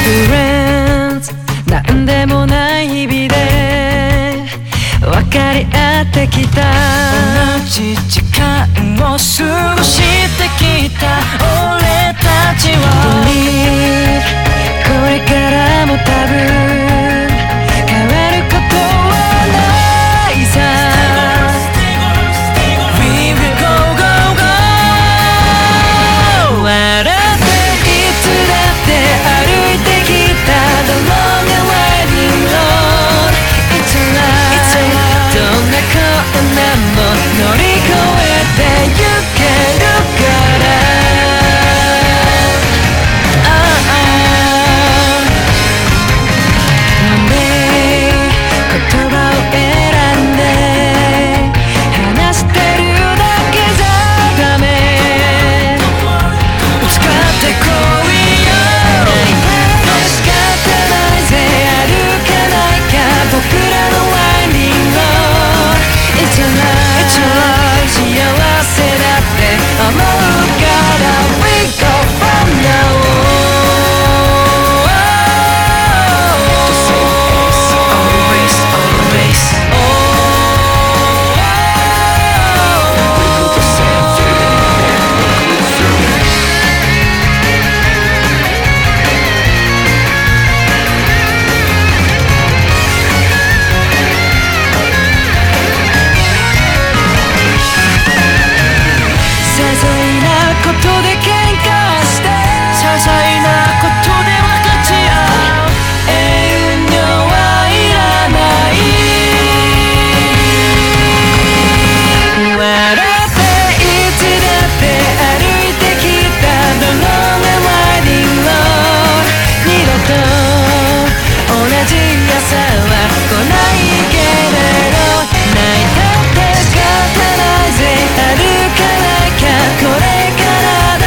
Friends なんでもない日々で分かり合ってきた、 同じ時間を過ごしてきた俺たちは Believe これからも多分変わることはないさ。 We will go go go 笑っていつだって歩いてきた The long and winding road It's alright どんな困難も乗り越えてゆけるから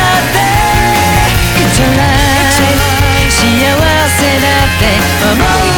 幸せだって思う